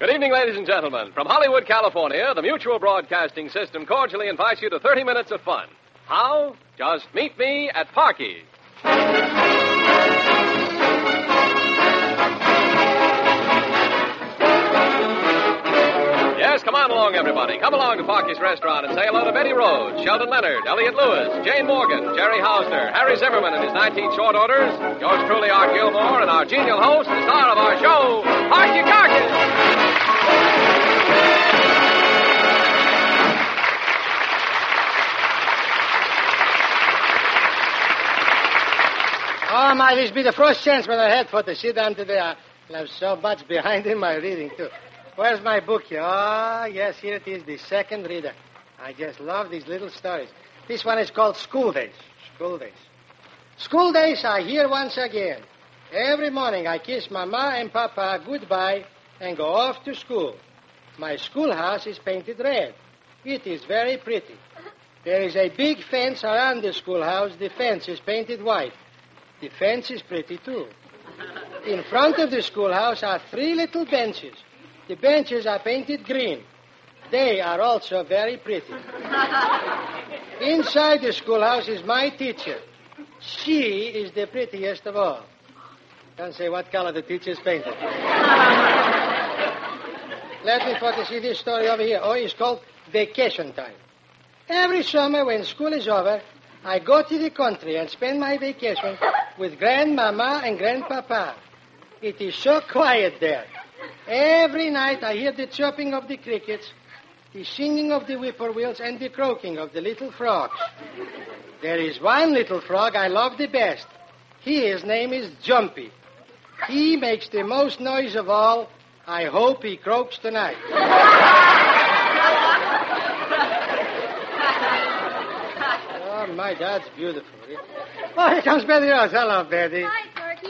Good evening, ladies and gentlemen. From Hollywood, California, the Mutual Broadcasting System cordially invites you to 30 minutes of fun. How? Just meet me at Parky's. Yes, come on along, everybody. Come along to Parky's restaurant and say hello to Betty Rhodes, Sheldon Leonard, Elliot Lewis, Jane Morgan, Jerry Hausner, Harry Zimmerman and his 19 short orders, yours truly, Art Gilmore, and our genial host, the star of our show, Archie Carkis. Oh, my, this be the first chance when I had for to sit down today. I have so much behind in my reading, too. Where's my book here? Oh, yes, here it is, the second reader. I just love these little stories. This one is called School Days. School Days. School days are here once again. Every morning I kiss Mama and Papa goodbye and go off to school. My schoolhouse is painted red. It is very pretty. There is a big fence around the schoolhouse. The fence is painted white. The fence is pretty, too. In front of the schoolhouse are 3 little benches. The benches are painted green. They are also very pretty. Inside the schoolhouse is my teacher. She is the prettiest of all. Can't say what color the teacher's painted. Let me put to see this story over here. Oh, it's called Vacation Time. Every summer when school is over, I go to the country and spend my vacation with Grandmama and Grandpapa. It is so quiet there. Every night I hear the chirping of the crickets, the singing of the whippoorwills, and the croaking of the little frogs. There is one little frog I love the best. His name is Jumpy. He makes the most noise of all. I hope he croaks tonight. Oh, my, that's beautiful. Oh, here comes Betty Rose. Hello, Betty. Hi, Parky.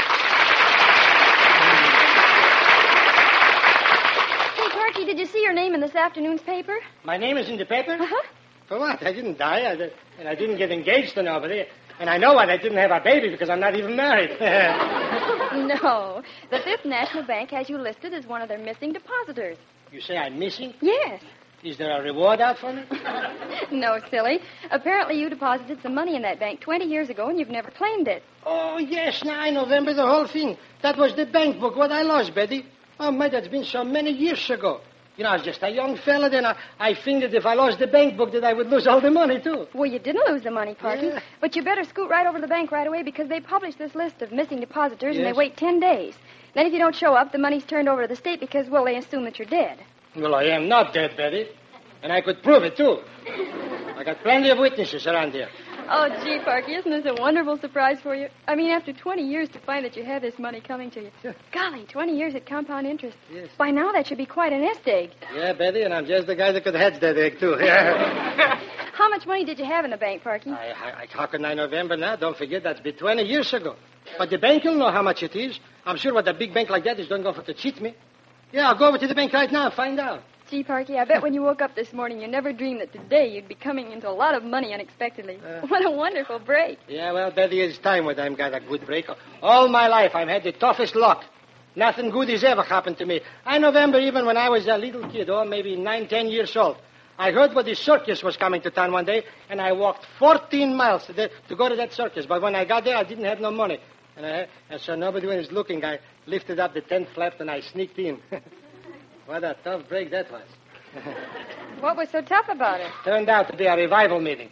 Hey, Parky, did you see your name in this afternoon's paper? My name is in the paper? Uh-huh. For what? I didn't die, and I didn't get engaged to nobody. And I know what, I didn't have a baby because I'm not even married. No. The Fifth National Bank has you listed as one of their missing depositors. You say I'm missing? Yes. Is there a reward out for me? No, silly. Apparently you deposited some money in that bank 20 years ago and you've never claimed it. Oh, yes, now I remember the whole thing. That was the bank book, what I lost, Betty. Oh, my, that's been so many years ago. You know, I was just a young fella then. I figured if I lost the bank book that I would lose all the money, too. Well, you didn't lose the money, Parky. Yeah. But you better scoot right over to the bank right away because they publish this list of missing depositors and Yes. they wait 10 days. Then if you don't show up, the money's turned over to the state because, well, they assume that you're dead. Well, I am not dead, Betty. And I could prove it, too. I got plenty of witnesses around here. Oh, gee, Parky, isn't this a wonderful surprise for you? I mean, after 20 years to find that you have this money coming to you. Yeah. Golly, 20 years at compound interest. Yes. By now, that should be quite a nest egg. Yeah, Betty, and I'm just the guy that could hatch that egg, too. Yeah. How much money did you have in the bank, Parky? How can I November now? Don't forget, that's been 20 years ago. But the bank will know how much it is. I'm sure what a big bank like that is don't go for to cheat me. Yeah, I'll go over to the bank right now and find out. Gee, Parky, I bet when you woke up this morning, you never dreamed that today you'd be coming into a lot of money unexpectedly. What a wonderful break. Yeah, well, Betty, it's time when I've got a good break. All my life, I've had the toughest luck. Nothing good has ever happened to me. I remember even when I was a little kid, maybe 9, 10 years old. I heard what the circus was coming to town one day, and I walked 14 miles to go to that circus. But when I got there, I didn't have no money. And so nobody was looking. I lifted up the tent flap, and I sneaked in. What a tough break that was. What was so tough about it? Turned out to be a revival meeting.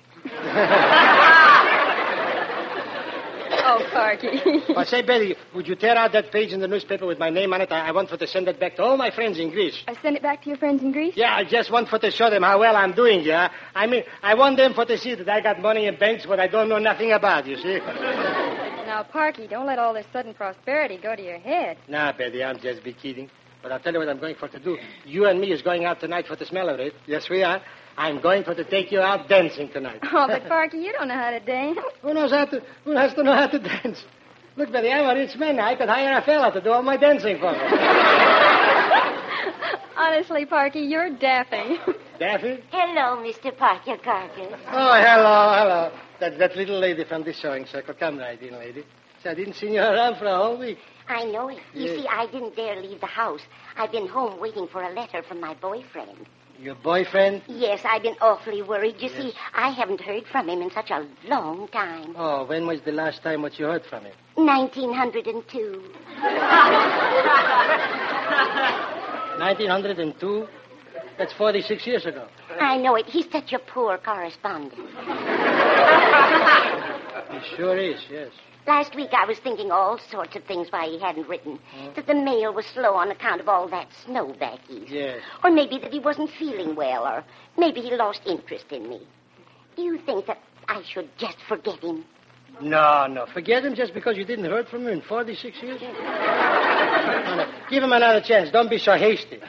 Oh, Parky. But say, Betty, would you tear out that page in the newspaper with my name on it? I want for to send it back to all my friends in Greece. I send it back to your friends in Greece? Yeah, I just want for to show them how well I'm doing, yeah? I mean, I want them for to see that I got money in banks what I don't know nothing about, you see? Now, Parky, don't let all this sudden prosperity go to your head. Nah, Betty, I'm just be kidding. But I'll tell you what I'm going for to do. You and me is going out tonight for to smell of it. Yes, we are. I'm going for to take you out dancing tonight. Oh, but Parky, you don't know how to dance. Who has to know how to dance? Look, Betty, I'm a rich man. I could hire a fella to do all my dancing for me. Honestly, Parky, you're daffy. Daffy? Hello, Mr. Parker Carcass. Oh, hello. That's that little lady from the sewing circle. Come right in, lady. I didn't see you around for a whole week. I know it. You Yes. see, I didn't dare leave the house. I've been home waiting for a letter from my boyfriend. Your boyfriend? Yes, I've been awfully worried. You see, I haven't heard from him in such a long time. Oh, when was the last time what you heard from him? 1902. 1902? That's 46 years ago. I know it. He's such a poor correspondent. He sure is, yes. Last week I was thinking all sorts of things why he hadn't written. That the mail was slow on account of all that snow back east. Yes. Or maybe that he wasn't feeling well, or maybe he lost interest in me. Do you think that I should just forget him? No. Forget him just because you didn't hear from him in 46 years? No. Give him another chance. Don't be so hasty.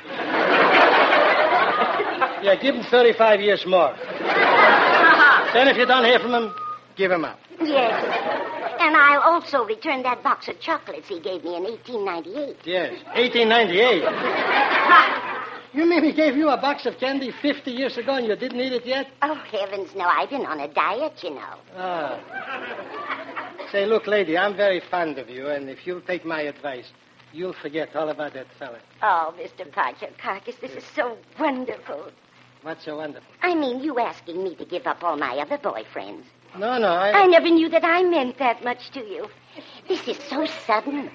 Yeah, give him 35 years more. Then if you don't hear from him, give him up. Yes. And I'll also return that box of chocolates he gave me in 1898. Yes, 1898. You mean he gave you a box of candy 50 years ago and you didn't eat it yet? Oh, heavens, no. I've been on a diet, you know. Ah. Say, look, lady, I'm very fond of you, and if you'll take my advice, you'll forget all about that fella. Oh, Mr. Carcass, this is so wonderful. What's so wonderful? I mean, you asking me to give up all my other boyfriends. No, I never knew that I meant that much to you. This is so sudden.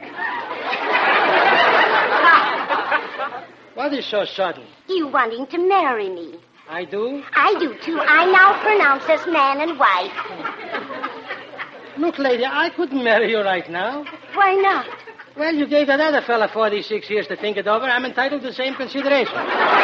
What is so sudden? You wanting to marry me. I do? I do, too. I now pronounce us man and wife. Look, lady, I couldn't marry you right now. Why not? Well, you gave that other fella 46 years to think it over. I'm entitled to the same consideration.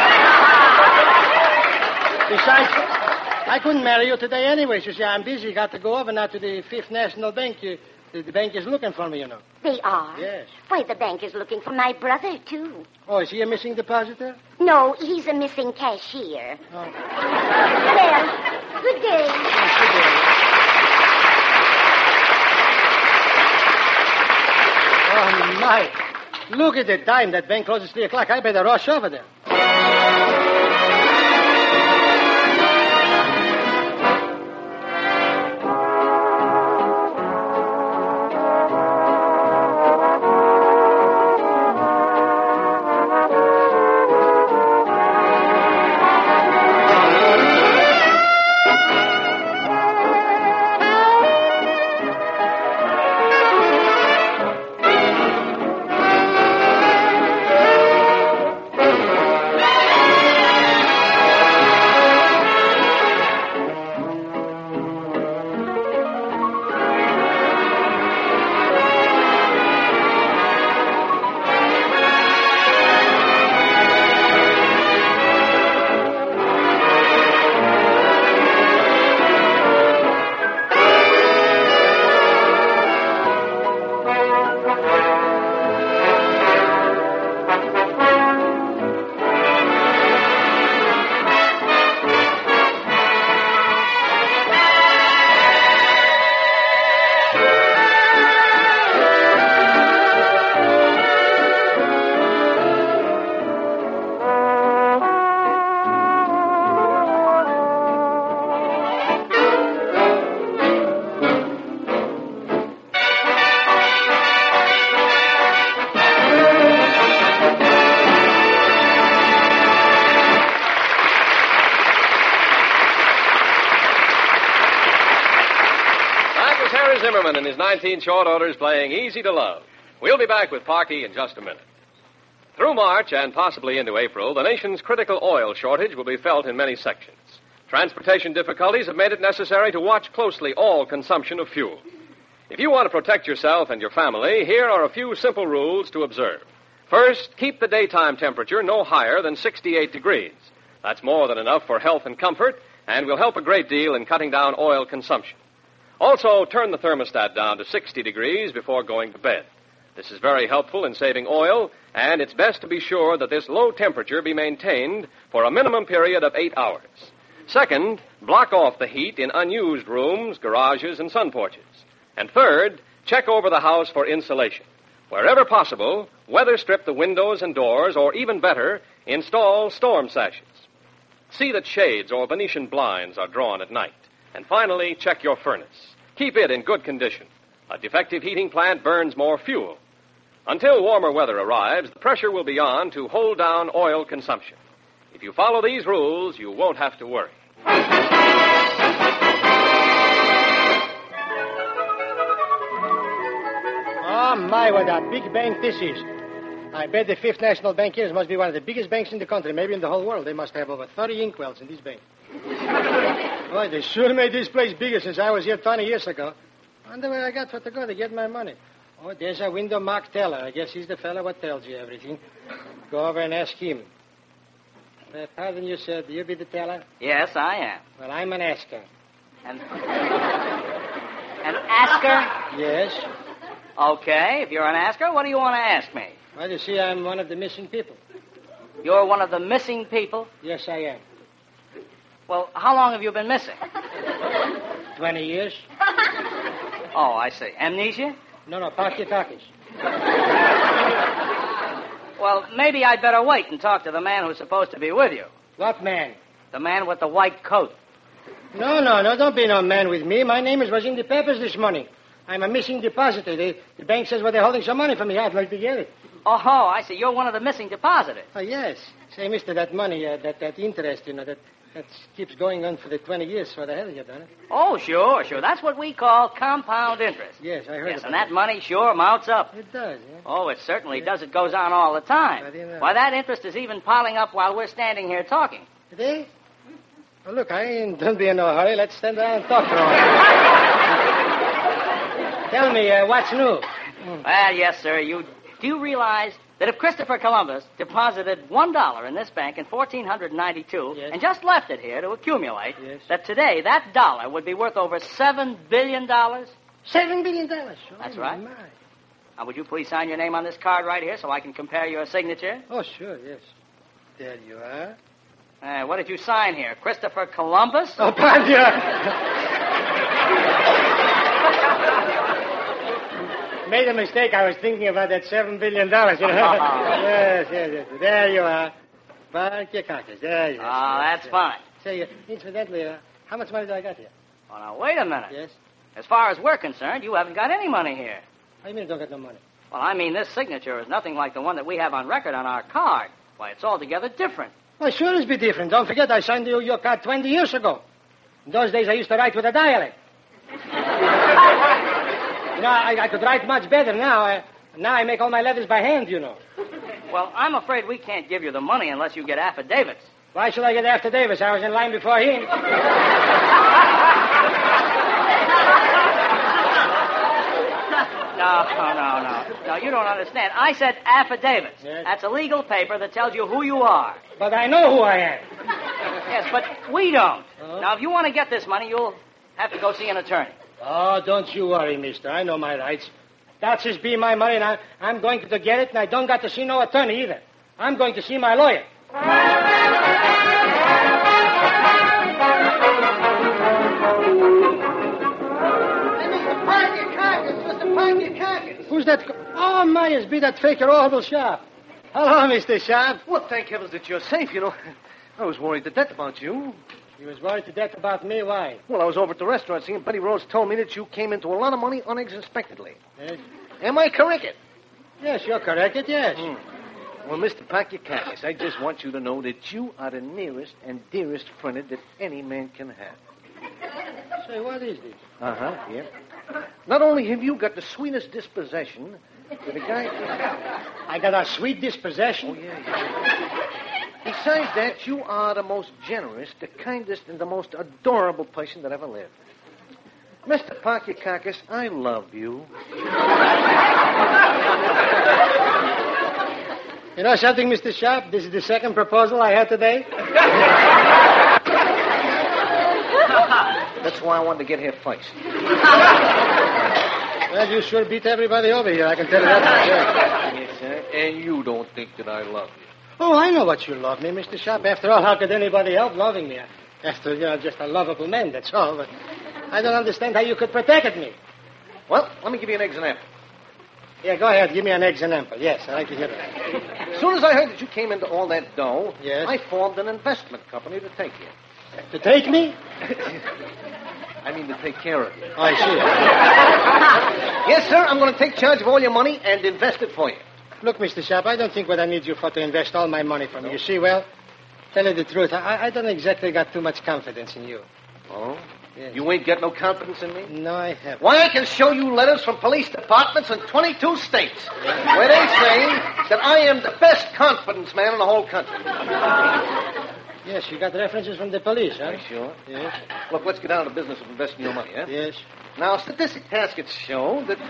Besides, I couldn't marry you today anyways. You see, I'm busy. Got to go over now to the Fifth National Bank. The bank is looking for me, you know. They are? Yes. Why, the bank is looking for my brother, too. Oh, is he a missing depositor? No, he's a missing cashier. Oh. Well, good day. Oh, my. Look at the time. That bank closes 3 o'clock. I better rush over there. Zimmerman and his 19 short orders playing Easy to Love. We'll be back with Parky in just a minute. Through March and possibly into April, the nation's critical oil shortage will be felt in many sections. Transportation difficulties have made it necessary to watch closely all consumption of fuel. If you want to protect yourself and your family, here are a few simple rules to observe. First, keep the daytime temperature no higher than 68 degrees. That's more than enough for health and comfort, and will help a great deal in cutting down oil consumption. Also, turn the thermostat down to 60 degrees before going to bed. This is very helpful in saving oil, and it's best to be sure that this low temperature be maintained for a minimum period of 8 hours. Second, block off the heat in unused rooms, garages, and sun porches. And third, check over the house for insulation. Wherever possible, weather strip the windows and doors, or even better, install storm sashes. See that shades or Venetian blinds are drawn at night. And finally, check your furnace. Keep it in good condition. A defective heating plant burns more fuel. Until warmer weather arrives, the pressure will be on to hold down oil consumption. If you follow these rules, you won't have to worry. Oh, my, what a big bank this is. I bet the Fifth National Bank here must be one of the biggest banks in the country, maybe in the whole world. They must have over 30 inkwells in this bank. Boy, they sure made this place bigger since I was here 20 years ago. Wonder where I got to go to get my money. Oh, there's a window marked teller. I guess he's the fellow what tells you everything. Go over and ask him. Pardon you, sir. Do you be the teller? Yes, I am. Well, I'm an asker. An asker? Yes. Okay, if you're an asker, what do you want to ask me? Well, you see, I'm one of the missing people. You're one of the missing people? Yes, I am. Well, how long have you been missing? 20 years. Oh, I see. Amnesia? No, talkie-talkies. Well, maybe I'd better wait and talk to the man who's supposed to be with you. What man? The man with the white coat. No, don't be no man with me. My name was in the papers this morning. I'm a missing depositor. The bank says, well, they're holding some money for me. I'd like to get it. Oh, I see. You're one of the missing depositors. Oh, yes. Say, mister, that money, that interest, that keeps going on for the 20 years. What the hell have you done it? Oh, sure. That's what we call compound interest. Yes, I heard Yes, about and that money sure mounts up. It does, yeah. Oh, it certainly does. It goes on all the time. How do you know? Why, that interest is even piling up while we're standing here talking. Today? Well, look, don't be in no hurry. Let's stand around and talk for a while. Tell me, what's new? Well, yes, sir. Do you realize that if Christopher Columbus deposited $1 in this bank in 1492 Yes. and just left it here to accumulate, Yes. that today that dollar would be worth over $7 billion? $7 billion. That's right. My. Now, would you please sign your name on this card right here so I can compare your signature? Oh, sure, yes. There you are. What did you sign here? Christopher Columbus? Oh, pardon you. Made a mistake. I was thinking about that $7 billion, Yes. There you are. Park your cockers. There you are. Oh, that's fine. Say, incidentally, how much money do I got here? Well, now, wait a minute. Yes? As far as we're concerned, you haven't got any money here. How do you mean you don't got no money? Well, I mean, this signature is nothing like the one that we have on record on our card. Why, it's altogether different. Well, sure it's be different. Don't forget, I signed your card 20 years ago. In those days, I used to write with a dialect. I could write much better now. Now I make all my letters by hand, Well, I'm afraid we can't give you the money unless you get affidavits. Why should I get after Davis? I was in line before him. No, you don't understand. I said affidavits. Yes. That's a legal paper that tells you who you are. But I know who I am. Yes, but we don't. Uh-huh. Now, if you want to get this money, you'll have to go see an attorney. Oh, don't you worry, mister. I know my rights. That's just be my money, and I'm going to get it, and I don't got to see no attorney either. I'm going to see my lawyer. Who's that? Oh, my, it's be that faker Orville Sharp. Hello, Mr. Sharp. Well, thank heavens that you're safe, I was worried to death about you. You was worried to death about me. Why? Well, I was over at the restaurant seeing Betty Rose told me that you came into a lot of money unexpectedly. Yes, Am I correct? yes, you're correct, yes. Well, Mr. Pakikakis, I just want you to know that you are the nearest and dearest friend that any man can have. Say, what is this? Uh-huh, yeah. Not only have you got the sweetest disposition, but the guy... I got a sweet disposition. Oh, yeah. Besides that, you are the most generous, the kindest, and the most adorable person that ever lived. Mr. Pakikakis, I love you. You know something, Mr. Sharp? This is the second proposal I had today. That's why I wanted to get here first. Well, you sure beat everybody over here, I can tell you that. Yes, sir. And you don't think that I love you. Oh, I know what you love me, Mr. Sharp. After all, how could anybody help loving me? After, just a lovable man, that's all. But I don't understand how you could protect me. Well, let me give you an example. Yeah, go ahead. Give me an example. Yes, I like to hear that. As soon as I heard that you came into all that dough, Yes. I formed an investment company to take you. To take me? I mean to take care of you. Oh, I see. Yes, sir, I'm going to take charge of all your money and invest it for you. Look, Mr. Sharp, I don't think what I need you for to invest all my money from you. You see, well, tell you the truth, I don't exactly got too much confidence in you. Oh? Yes. You ain't got no confidence in me? No, I haven't. Why, I can show you letters from police departments in 22 states where they say that I am the best confidence man in the whole country. Yes, you got references from the police, huh? Sure. Yes. Look, let's get down to the business of investing your money, huh? Yes. Now, statistic baskets show that...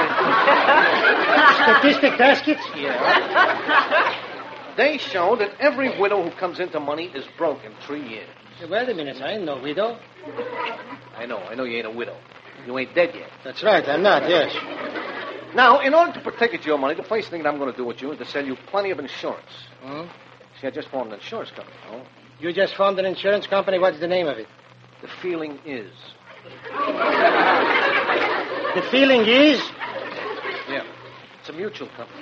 Statistic baskets? Yeah. They show that every widow who comes into money is broke in 3 years. Wait a minute, I ain't no widow. I know you ain't a widow. You ain't dead yet. That's right, I'm not, yes. Now, in order to protect your money, the first thing that I'm going to do with you is to sell you plenty of insurance. Hmm? See, I just formed an insurance company, you know. You just formed an insurance company. What's the name of it? The feeling is. The feeling is? Yeah. It's a mutual company.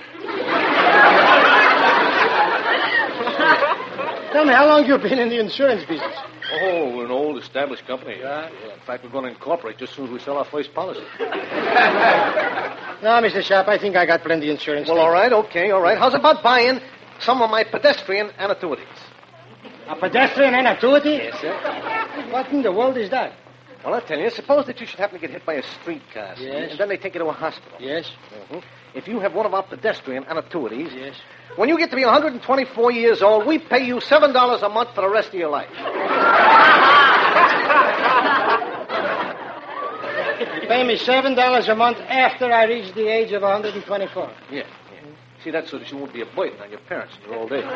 Tell me, how long you been in the insurance business? Oh, we're an old established company. Yeah? In fact, we're going to incorporate just as soon as we sell our first policy. No, Mr. Sharp, I think I got plenty of insurance. Well, all right, okay, all right. How's about buying some of my pedestrian annuities? A pedestrian annuity? Yes, sir. What in the world is that? Well, I'll tell you, suppose that you should happen to get hit by a streetcar. see, Yes. And then they take you to a hospital. Yes. Mm-hmm. If you have one of our pedestrian annuities, Yes. when you get to be 124 years old, we pay you $7 a month for the rest of your life. You pay me $7 a month after I reach the age of 124. Yeah. See, that's so that you won't be a burden on your parents in your old age.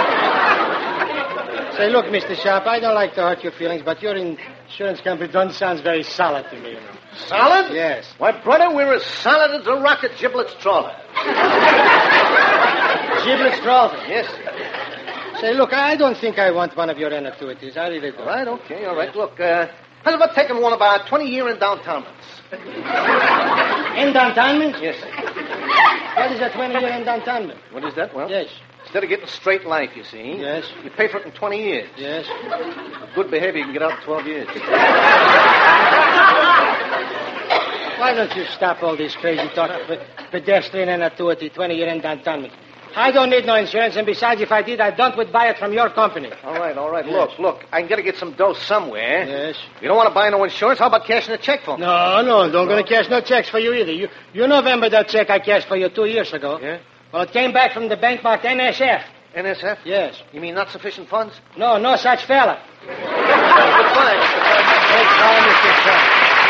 Say, look, Mr. Sharp, I don't like to hurt your feelings, but your insurance company doesn't sound very solid to me. You know. Solid? Yes. Why, brother, we're as solid as a rocket giblets trawler. Giblets Trawler. Yes. Say, look, I don't think I want one of your annuities. I really don't. All right, okay, all right. Look, how's about taking one of our 20-year endowmentments? Endowment? Yes, sir. What is a 20-year endowment? What is that? Well, Yes. instead of getting straight life, you see, Yes. you pay for it in 20 years. Yes. With good behavior, you can get out in 12 years. Why don't you stop all this crazy talk of pedestrian annuity, 20-year endowment? I don't need no insurance, and besides, if I did, I would buy it from your company. All right. Yes. Look, I gotta get some dough somewhere. Yes. You don't want to buy no insurance? How about cashing a check for me? No, don't gonna cash no checks for you either. You remember that check I cashed for you 2 years ago? Yeah? Well, it came back from the bank marked NSF. NSF? Yes. You mean not sufficient funds? No such fella. Goodbye. Thanks, Mr. Sharp.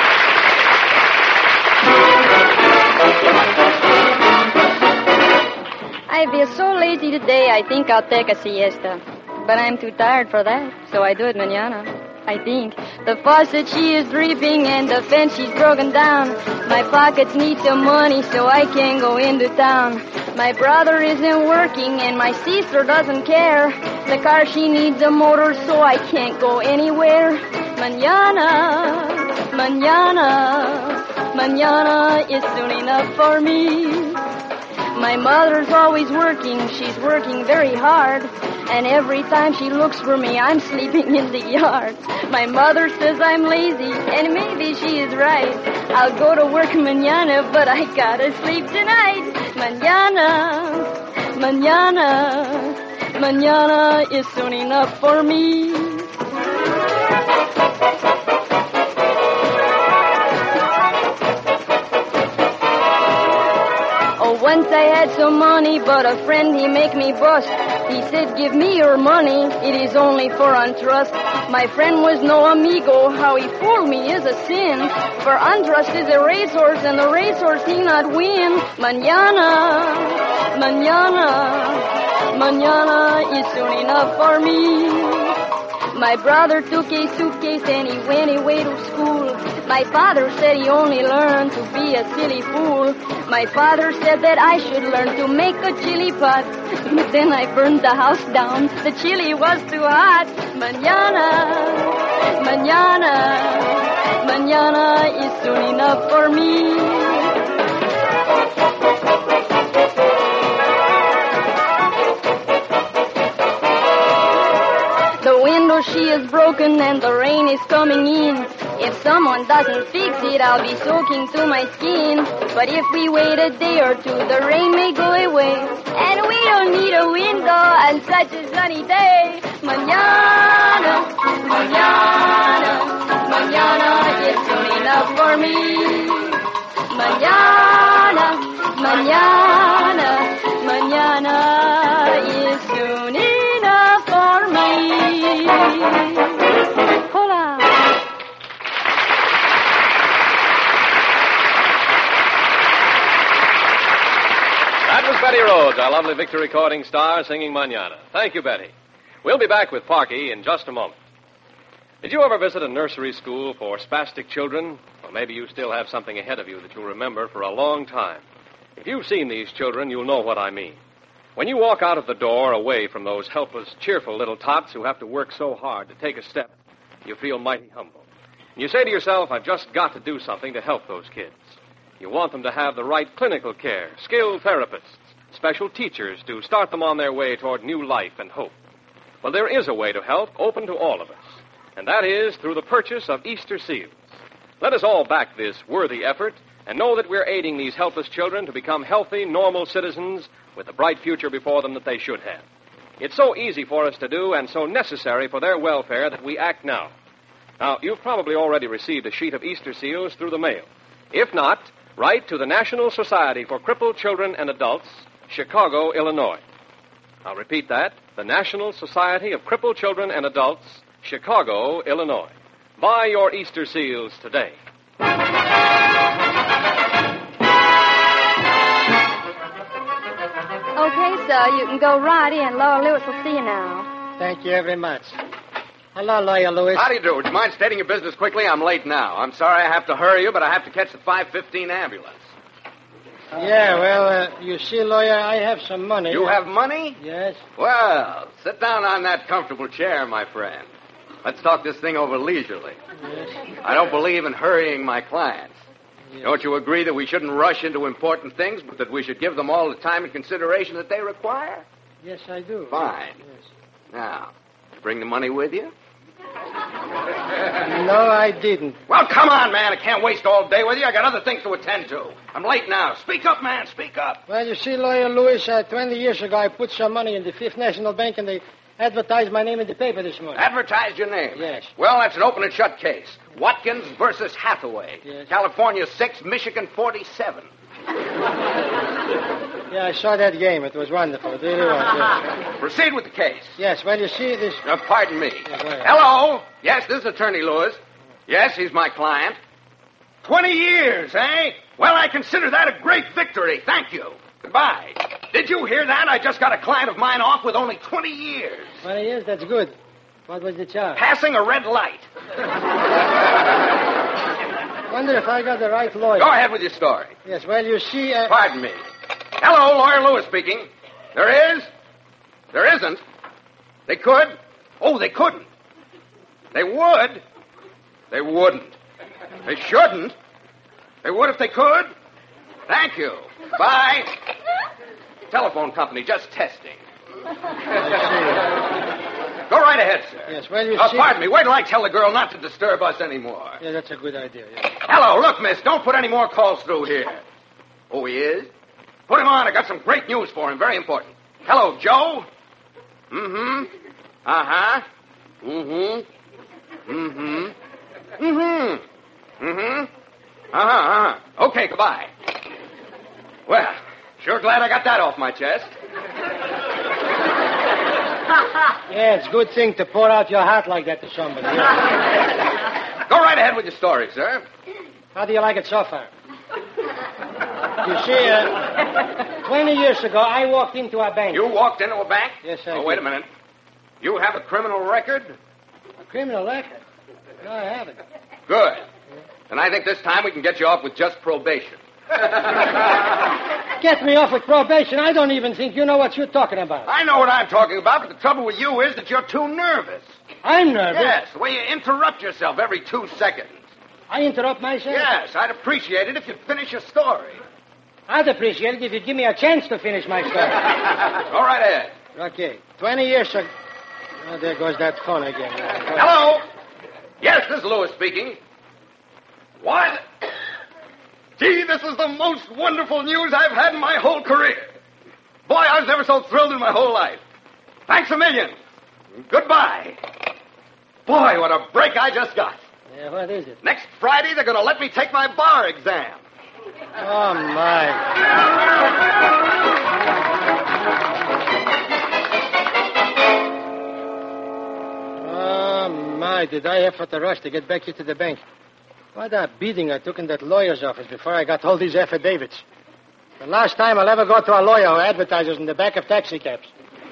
I feel so lazy today, I think I'll take a siesta. But I'm too tired for that, so I do it mañana. I think. The faucet, she is dripping, and the fence, she's broken down. My pockets need some money, so I can't go into town. My brother isn't working, and my sister doesn't care. The car, she needs a motor, so I can't go anywhere. Mañana, mañana, mañana is soon enough for me. My mother's always working, she's working very hard. And every time she looks for me, I'm sleeping in the yard. My mother says I'm lazy, and maybe she is right. I'll go to work mañana, but I gotta sleep tonight. Mañana, mañana, mañana is soon enough for me. Once I had some money, but a friend, he make me bust. He said, give me your money, it is only for untrust. My friend was no amigo, how he fooled me is a sin. For untrust is a racehorse, and the racehorse he not win. Mañana, mañana, mañana is soon enough for me. My brother took a suitcase and he went away to school. My father said he only learned to be a silly fool. My father said that I should learn to make a chili pot. But then I burned the house down. The chili was too hot. Mañana, mañana, mañana is soon enough for me. The window, she is broken and the rain is coming in. If someone doesn't fix it, I'll be soaking through my skin. But if we wait a day or two, the rain may go away. And we don't need a window on such a sunny day. Mañana, mañana, mañana is soon enough for me. Mañana, mañana, mañana is soon enough for me. Hola. That was Betty Rhodes, our lovely Victor recording star, singing Mañana. Thank you, Betty. We'll be back with Parky in just a moment. Did you ever visit a nursery school for spastic children? Or maybe you still have something ahead of you that you'll remember for a long time. If you've seen these children, you'll know what I mean. When you walk out of the door away from those helpless, cheerful little tots who have to work so hard to take a step, you feel mighty humble. And you say to yourself, I've just got to do something to help those kids. You want them to have the right clinical care, skilled therapists, special teachers to start them on their way toward new life and hope. Well, there is a way to help open to all of us, and that is through the purchase of Easter seals. Let us all back this worthy effort and know that we're aiding these helpless children to become healthy, normal citizens with the bright future before them that they should have. It's so easy for us to do and so necessary for their welfare that we act now. Now, you've probably already received a sheet of Easter seals through the mail. If not, write to the National Society for Crippled Children and Adults, Chicago, Illinois. I'll repeat that. The National Society of Crippled Children and Adults, Chicago, Illinois. Buy your Easter seals today. Okay, sir, you can go right in. Laura Lewis will see you now. Thank you very much. Hello, Lawyer Lewis. How do you do? Would you mind stating your business quickly? I'm late now. I'm sorry I have to hurry you, but I have to catch the 5:15 ambulance. Yeah, well, you see, Lawyer, I have some money. You have money? Yes. Well, sit down on that comfortable chair, my friend. Let's talk this thing over leisurely. Yes. I don't believe in hurrying my clients. Yes. Don't you agree that we shouldn't rush into important things, but that we should give them all the time and consideration that they require? Yes, I do. Fine. Yes. Now, bring the money with you? No, I didn't. Well, come on, man. I can't waste all day with you. I got other things to attend to. I'm late now. Speak up, man. Speak up. Well, you see, Lawyer Lewis, 20 years ago, I put some money in the Fifth National Bank, and they advertised my name in the paper this morning. Advertised your name? Yes. Well, that's an open and shut case. Watkins versus Hathaway. Yes. California 6, Michigan 47. Yeah, I saw that game. It was wonderful. It really was. Yes. Proceed with the case. Yes, well, you see, this... Pardon me. Yeah, go ahead. Hello? Yes, this is Attorney Lewis. Yes, he's my client. 20 years, eh? Well, I consider that a great victory. Thank you. Goodbye. Did you hear that? I just got a client of mine off with only 20 years. 20 years, that's good. What was the charge? Passing a red light. Wonder if I got the right lawyer. Go ahead with your story. Yes, well, you see... Pardon me. Hello, Lawyer Lewis speaking. There is? There isn't? They could? Oh, they couldn't. They would? They wouldn't. They shouldn't? They would if they could? Thank you. Bye. Telephone company, just testing. Go right ahead, sir. Yes, well, you see... Pardon me. Wait till I tell the girl not to disturb us anymore. Yeah, that's a good idea, yeah. Hello, look, miss, don't put any more calls through here. Oh, he is? Put him on. I got some great news for him. Very important. Hello, Joe? Mm-hmm. Uh-huh. Mm-hmm. Mm-hmm. Mm-hmm. Mm-hmm. Uh-huh. Okay, goodbye. Well, sure glad I got that off my chest. Yeah, it's a good thing to pour out your heart like that to somebody. Yeah. Go right ahead with your story, sir. How do you like it so far? You see, 20 years ago, I walked into a bank. You walked into a bank? Yes, I Oh, did. wait a minute. You have a criminal record? A criminal record? No, I haven't. Good. And I think this time we can get you off with just probation. Get me off with probation. I don't even think you know what you're talking about. I know what I'm talking about, but the trouble with you is that you're too nervous. I'm nervous. Yes, the way you interrupt yourself every 2 seconds. I interrupt myself? Yes, I'd appreciate it if you'd finish your story. I'd appreciate it if you'd give me a chance to finish my story. Go right ahead. Okay. 20 years ago... Oh, there goes that phone again. Hello? Yes, this is Lewis speaking. What? Gee, this is the most wonderful news I've had in my whole career. Boy, I was never so thrilled in my whole life. Thanks a million. Goodbye. Boy, what a break I just got. Yeah, what is it? Next Friday, they're going to let me take my bar exam. Oh, my. Oh, my, did I have to rush to get back here to the bank. What a beating I took in that lawyer's office before I got all these affidavits. The last time I'll ever go to a lawyer who advertises in the back of taxi cabs.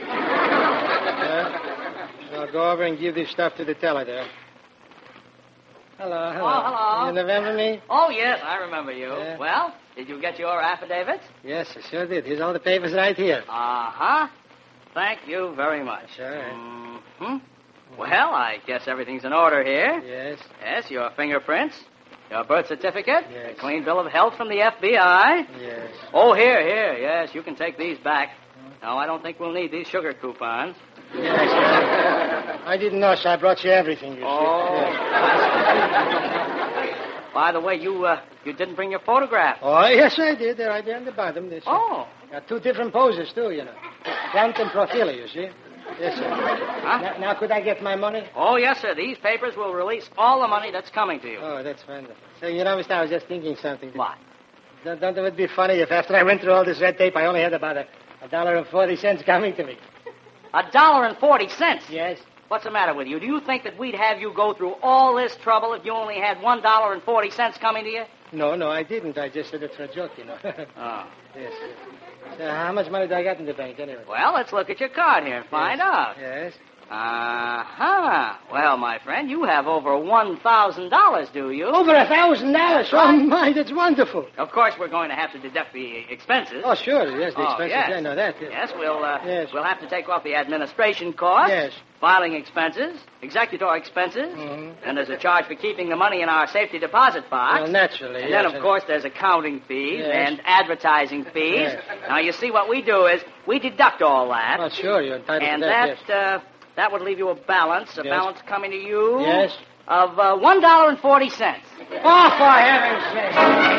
I'll go over and give this stuff to the teller there. Hello. Oh, hello. You remember me? Oh, yes, I remember you. Yeah. Well, did you get your affidavit? Yes, I sure did. Here's all the papers right here. Uh-huh. Thank you very much. Sure. Mm-hmm. Well, I guess everything's in order here. Yes. Yes, your fingerprints, your birth certificate, Yes. a clean bill of health from the FBI. Yes. Oh, here. Yes, you can take these back. No, I don't think we'll need these sugar coupons. Yes. I didn't know, so I brought you everything, you see. Oh. Yes. By the way, you didn't bring your photograph. Oh, yes, I did. They're right there on the bottom. This. Oh. Got two different poses, too, you know. Front and profile, you see. Yes, sir. Huh? Now, could I get my money? Oh, yes, sir. These papers will release all the money that's coming to you. Oh, that's wonderful. So, you know, mister, I was just thinking something. What? Don't it would be funny if after I went through all this red tape, I only had about $1.40 coming to me? $1.40. Yes. What's the matter with you? Do you think that we'd have you go through all this trouble if you only had $1.40 coming to you? No, I didn't. I just said it for a joke, you know. Oh. Yes. So how much money do I got in the bank, anyway? Well, let's look at your card here and find out. Yes. Uh-huh. Well, my friend, you have over $1,000, do you? Over $1,000. Oh, my, that's wonderful. Of course, we're going to have to deduct the expenses. Oh, sure. Yes, the expenses. Yes. Yeah, I know that. Yes. Yes, Yes. we'll have to take off the administration costs. Yes. Filing expenses, executor expenses, and there's a charge for keeping the money in our safety deposit box. Well, naturally, And yes. then, of course, there's accounting fees Yes. and advertising fees. Yes. Now, you see, what we do is we deduct all that. Oh, sure, you're entitled and to that, yes. that would leave you a balance Yes. coming to you Yes. of $1.40. Oh, for heaven's sake.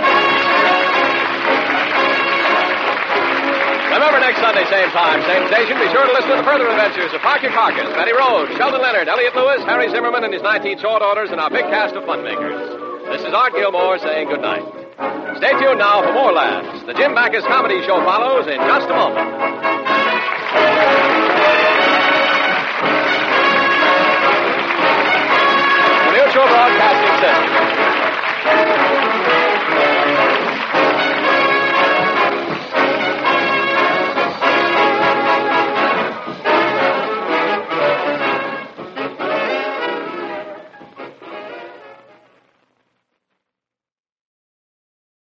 Remember, next Sunday, same time, same station, be sure to listen to the further adventures of Parky Carcass, Betty Rhodes, Sheldon Leonard, Elliot Lewis, Harry Zimmerman, and his 19 short orders, and our big cast of fun makers. This is Art Gilmore saying good night. Stay tuned now for more laughs. The Jim Backus Comedy Show follows in just a moment.